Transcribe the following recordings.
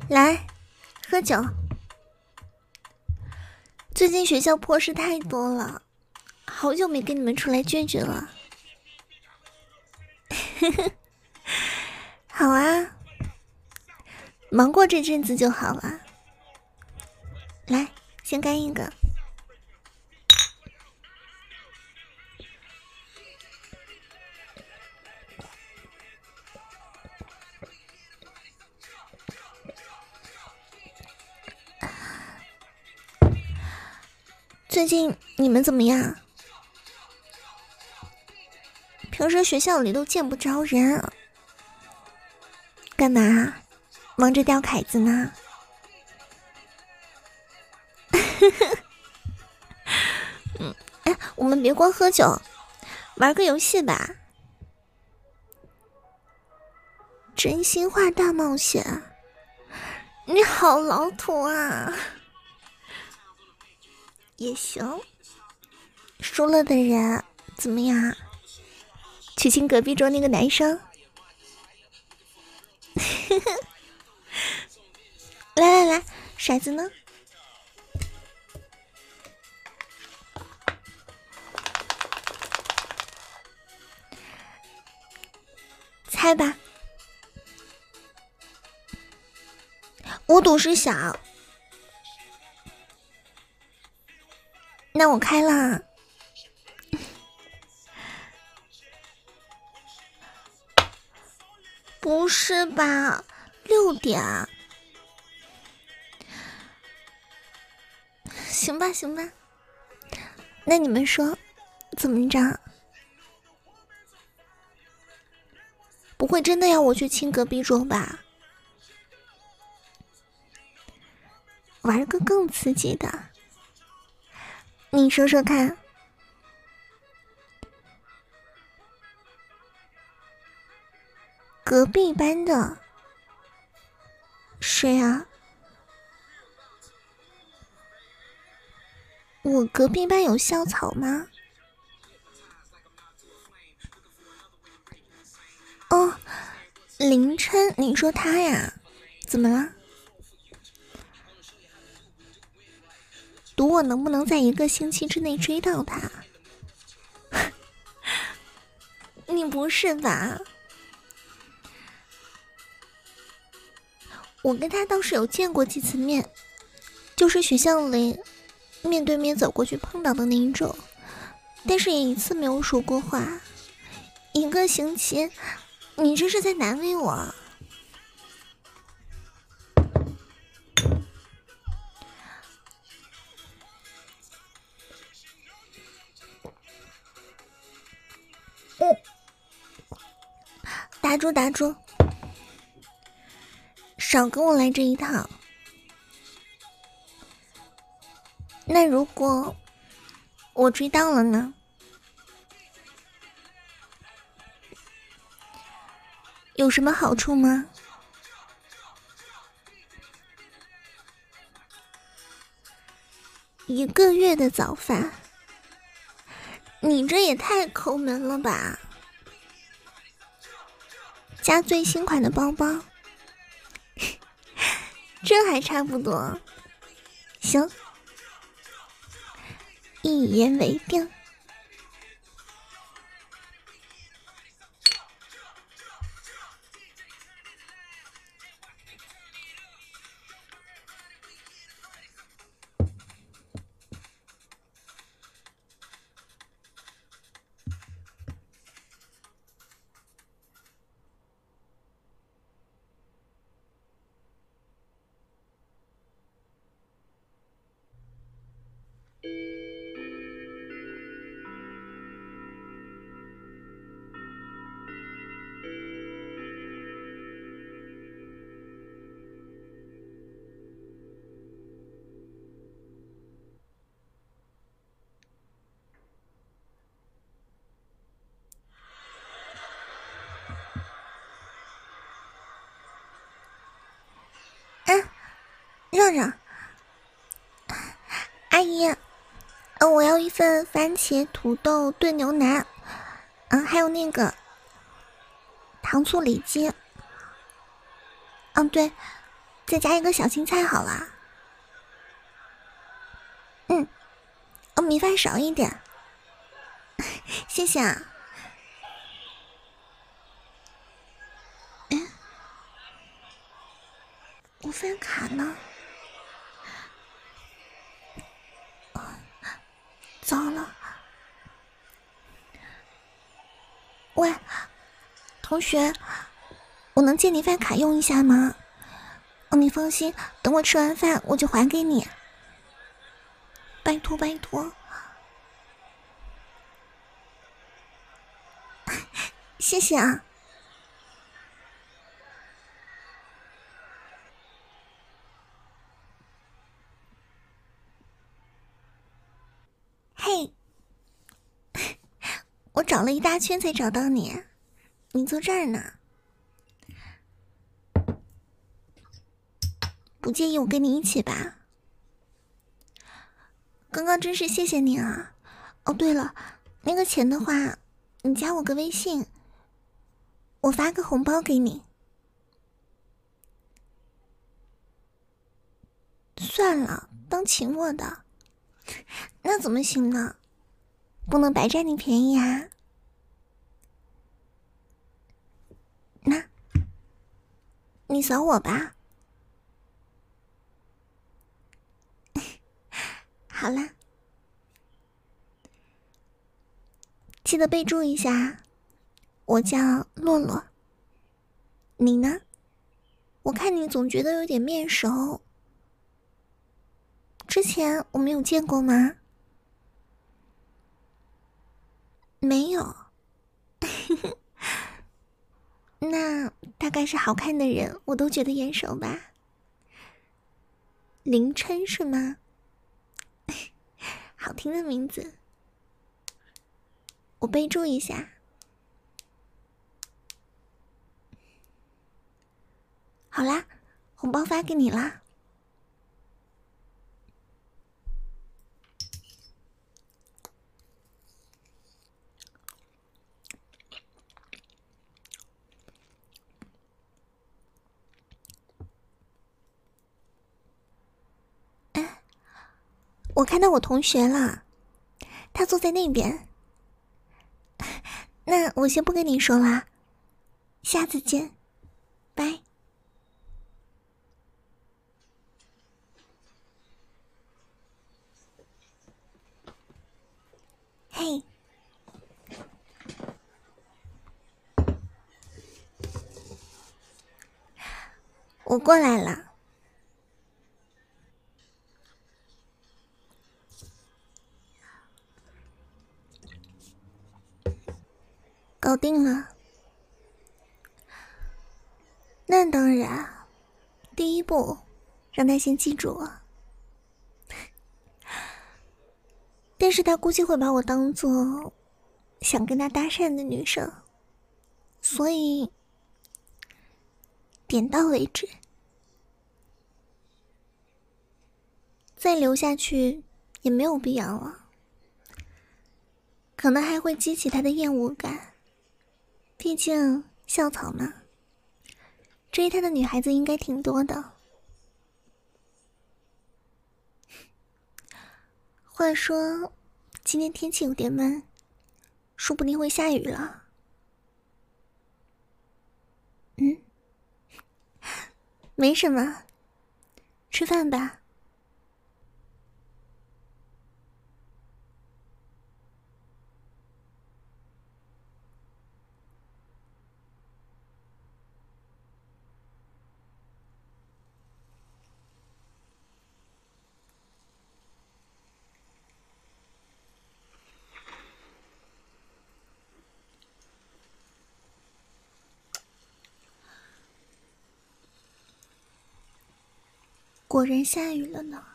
来喝酒。最近学校破事太多了，好久没跟你们出来聚聚了。好啊，忙过这阵子就好了。来，先干一个。最近你们怎么样？平时学校里都见不着人，干嘛？忙着钓凯子呢？哎，我们别光喝酒，玩个游戏吧。真心话大冒险，你好老土啊！也行，输了的人怎么样？去亲隔壁桌那个男生。来，骰子呢？猜吧。我赌是小。那我开了。不是吧？6点。行吧，那你们说怎么着？不会真的要我去亲隔壁桌吧？玩个更刺激的，你说说看。隔壁班的谁啊？我隔壁班有校草吗？哦，凌琛，你说他呀？怎么了？赌我能不能在1个星期之内追到他？你不是吧？我跟他倒是有见过几次面，就是学校里面对面走过去碰到的那一种，但是也一次没有说过话。1个星期，你这是在难为我。打住，少跟我来这一套。那如果我追到了呢？有什么好处吗？1个月的早饭，你这也太抠门了吧！加最新款的包包，这还差不多。行，一言为定。让让，阿姨，我要1份番茄土豆炖牛腩，还有那个糖醋里脊。对， 再加一个小青菜好了。米饭少一点。谢谢啊。我饭卡呢？糟了！喂，同学，我能借你饭卡用一下吗？你放心，等我吃完饭我就还给你。拜托拜托。谢谢啊。嘿，我找了一大圈才找到你，你坐这儿呢。不介意我跟你一起吧？刚刚真是谢谢你啊。哦，对了，那个钱的话，你加我个微信，我发个红包给你。算了，当请我的。那怎么行呢？不能白占你便宜啊。那，你扫我吧。好啦，记得备注一下，我叫洛洛。你呢？我看你总觉得有点面熟，之前我们有见过吗？没有。那大概是好看的人我都觉得眼熟吧。凌琛是吗？好听的名字，我备注一下。好啦，红包发给你啦。我看到我同学了，他坐在那边。那我先不跟你说啦，下次见，拜。嘿，我过来了。搞定了。那当然，第一步让他先记住我。但是他估计会把我当做想跟他搭讪的女生，所以点到为止。再留下去也没有必要了，可能还会激起他的厌恶感。毕竟校草嘛，追他的女孩子应该挺多的。话说今天天气有点闷，说不定会下雨了。没什么，吃饭吧。果然下雨了呢。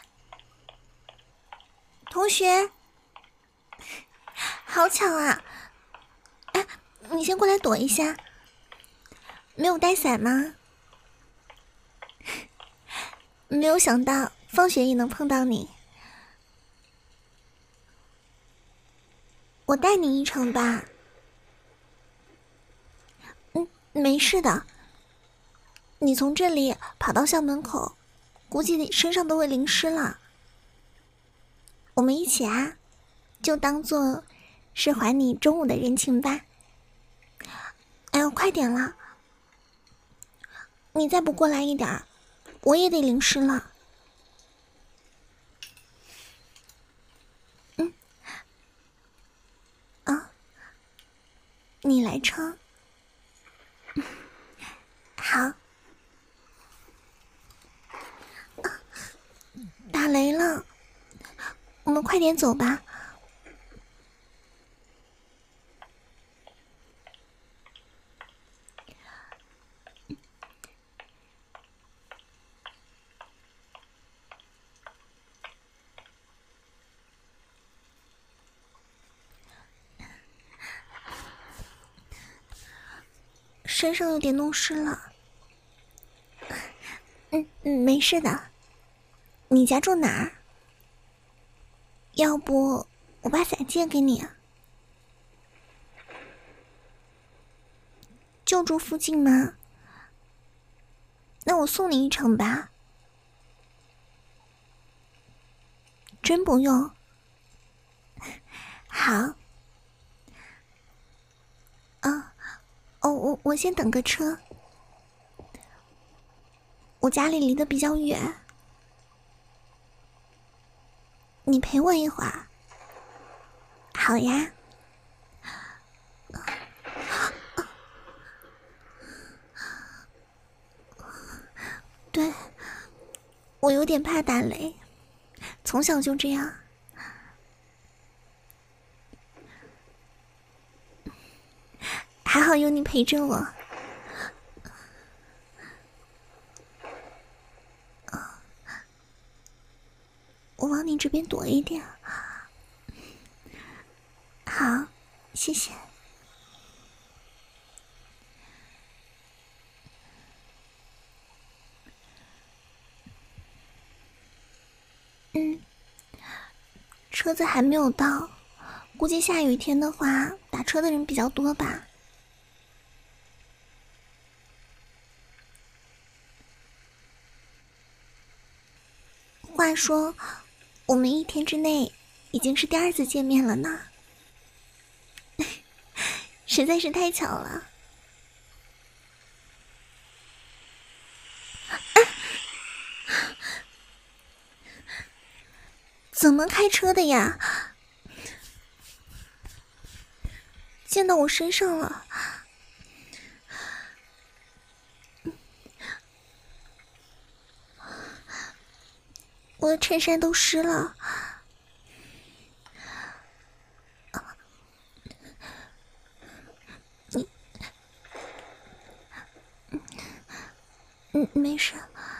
同学，好巧啊！ 你先过来躲一下。没有带伞吗？没有想到放学也能碰到你。我带你一程吧。没事的。你从这里跑到校门口，估计你身上都会淋湿了。我们一起啊，就当做是还你中午的人情吧。哎呦，快点了！你再不过来一点儿，我也得淋湿了。你来撑。好。打雷了，我们快点走吧。身上有点弄湿了。没事的。你家住哪儿？要不我把伞借给你啊？就住附近吗？那我送你一程吧。真不用？好。我先等个车。我家里离得比较远，你陪我一会儿。好呀。对，我有点怕打雷，从小就这样。还好有你陪着我。我往你这边躲一点。好，谢谢。车子还没有到，估计下雨天的话，打车的人比较多吧。话说，我们一天之内已经是第2次见面了呢，实在是太巧了。怎么开车的呀？溅到我身上了。我的衬衫都湿了。没事。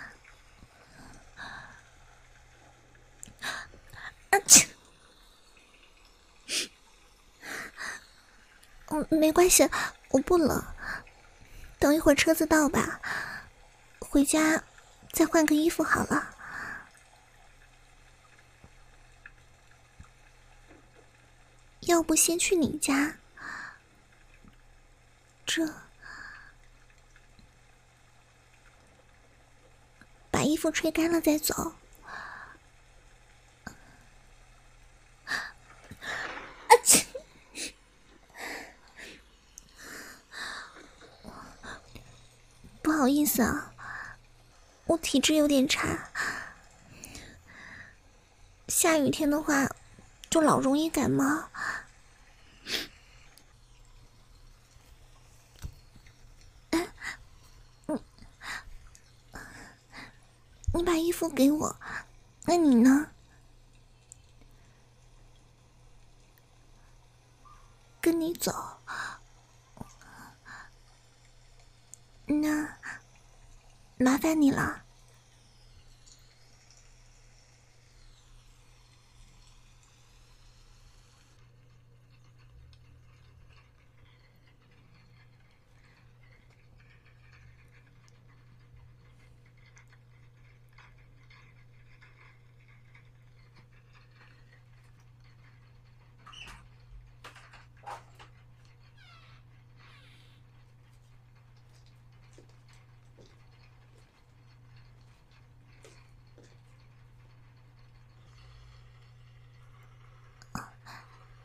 没关系，我不冷。等一会儿车子到吧，回家再换个衣服好了。要不先去你家，把衣服吹干了再走。不好意思啊，我体质有点差，下雨天的话就老容易感冒。你把衣服给我，那你呢？跟你走。那麻烦你了。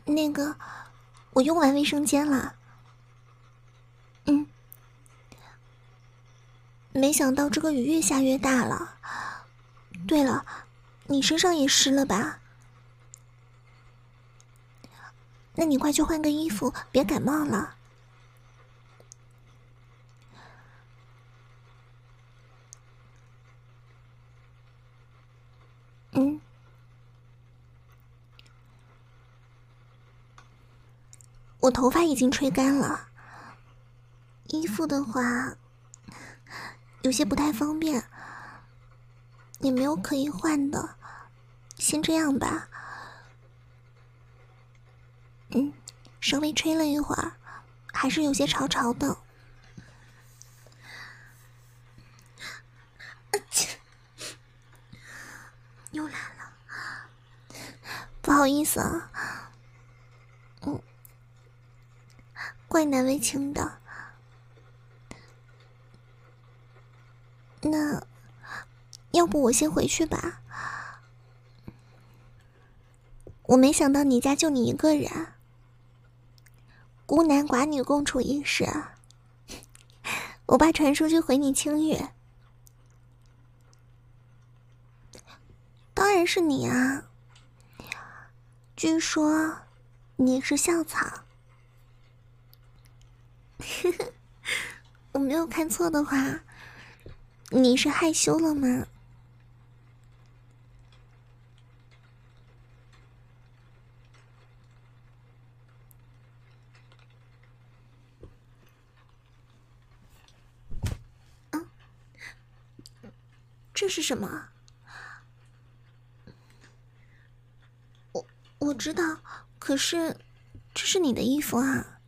那个，我用完卫生间了。没想到这个雨越下越大了。对了，你身上也湿了吧？那你快去换个衣服，别感冒了。我头发已经吹干了，衣服的话有些不太方便，也没有可以换的，先这样吧。稍微吹了一会儿，还是有些潮潮的。又来了，不好意思啊。怪难为情的。那要不我先回去吧。我没想到你家就你一个人，孤男寡女共处一室。我爸传出去回你清誉。当然是你啊，据说你是校草。我没有看错的话，你是害羞了吗？这是什么？我知道，可是这是你的衣服啊，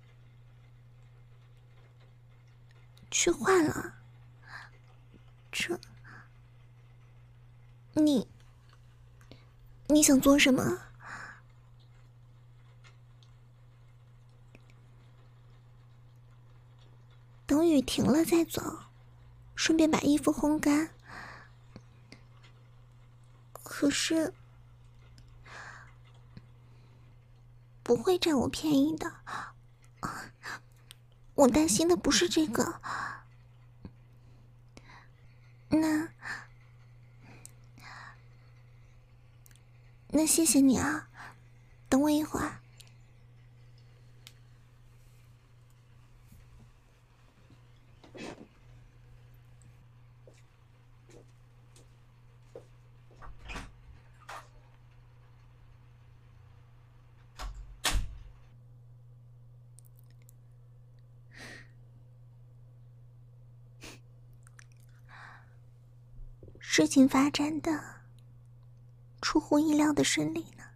去换了。这，你想做什么？等雨停了再走，顺便把衣服烘干。可是不会占我便宜的，我担心的不是这个。那谢谢你啊，等我一会儿。事情发展的出乎意料的顺利呢。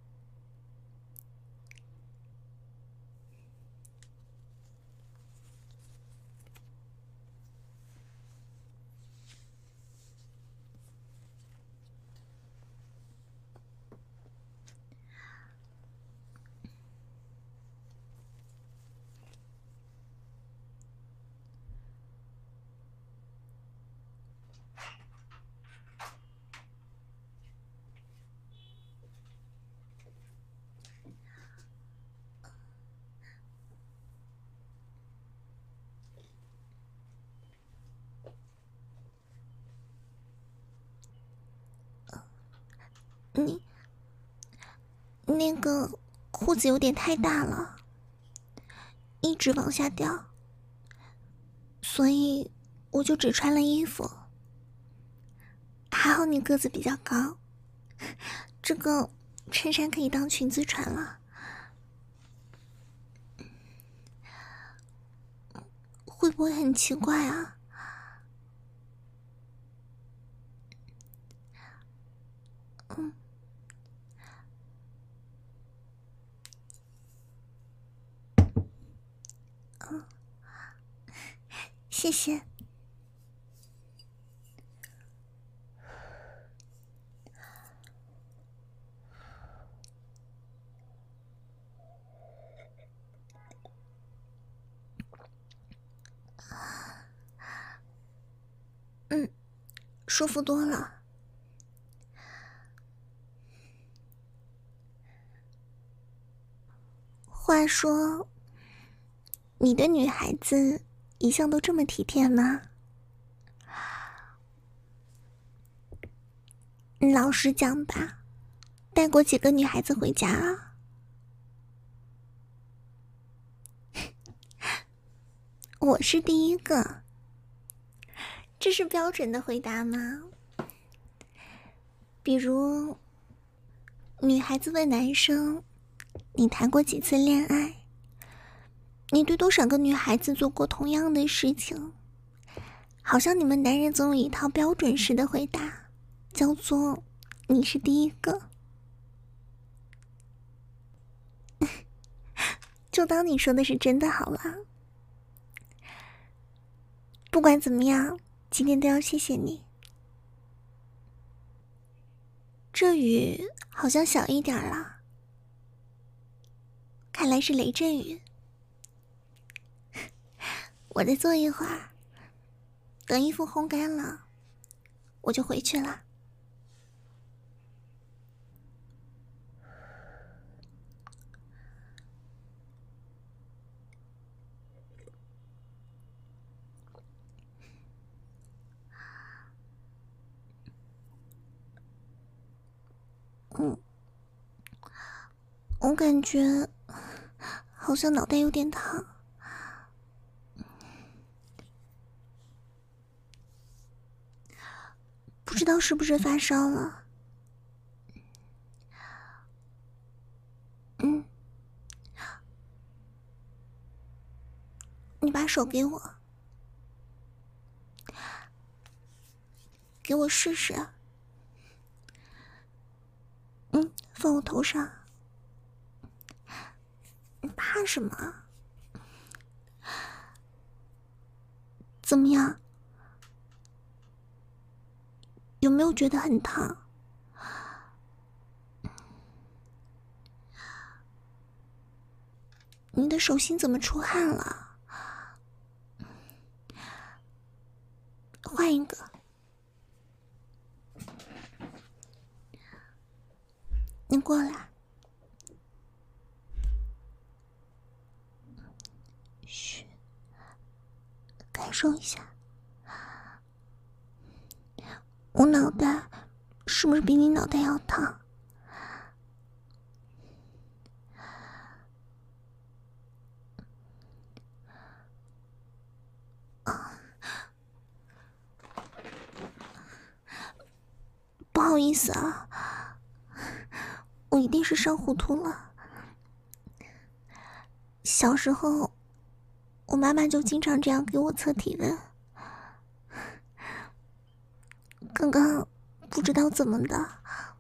你那个裤子有点太大了，一直往下掉，所以我就只穿了衣服。还好你个子比较高，这个衬衫可以当裙子穿了。会不会很奇怪啊？谢谢。舒服多了。 话说，你对女孩子一向都这么体贴吗？老实讲吧，带过几个女孩子回家啊？我是第一个。这是标准的回答吗？比如，女孩子问男生，你谈过几次恋爱？你对多少个女孩子做过同样的事情？好像你们男人总有一套标准式的回答，叫做你是第一个。就当你说的是真的好了。不管怎么样，今天都要谢谢你。这雨好像小一点了，看来是雷阵雨。我再坐一会儿，等衣服烘干了，我就回去了。我感觉好像脑袋有点疼，不知道是不是发烧了。你把手给我，给我试试。放我头上。你怕什么？怎么样？有没有觉得很烫？你的手心怎么出汗了？换一个。你过来。嘘，感受一下。我脑袋是不是比你脑袋要烫？不好意思啊，我一定是上糊涂了。小时候，我妈妈就经常这样给我测体温。刚刚不知道怎么的，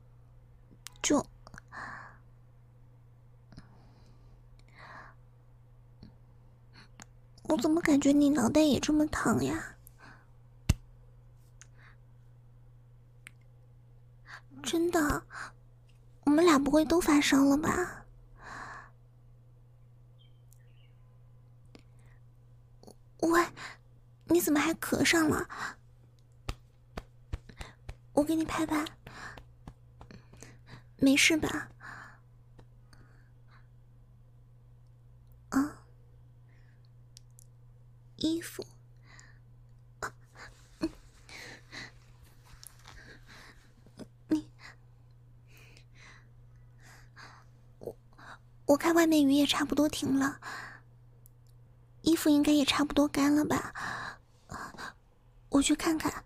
我怎么感觉你脑袋也这么烫呀？真的，我们俩不会都发烧了吧？喂，你怎么还咳上了？我给你拍拍，没事吧？啊，衣服，我看外面雨也差不多停了，衣服应该也差不多干了吧？我去看看。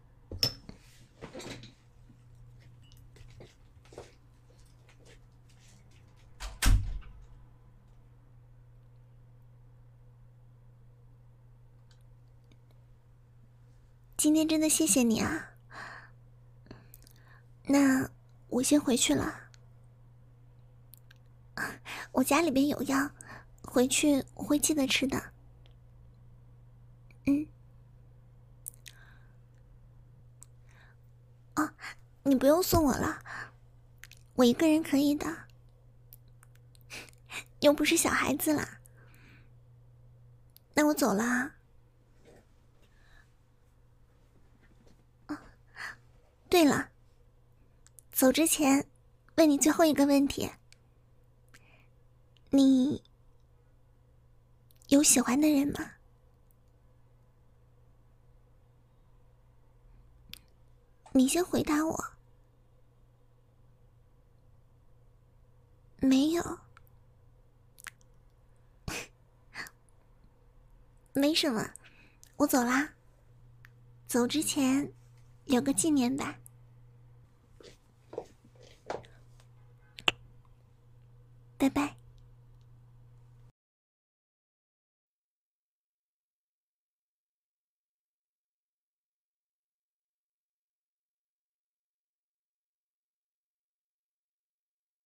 今天真的谢谢你啊，那我先回去了。我家里边有药，回去我会记得吃的。哦，你不用送我了，我一个人可以的，又不是小孩子啦。那我走了啊。对了，走之前问你最后一个问题， 你有喜欢的人吗？你先回答我。没有。没什么，我走啦。走之前留个纪念吧。拜拜。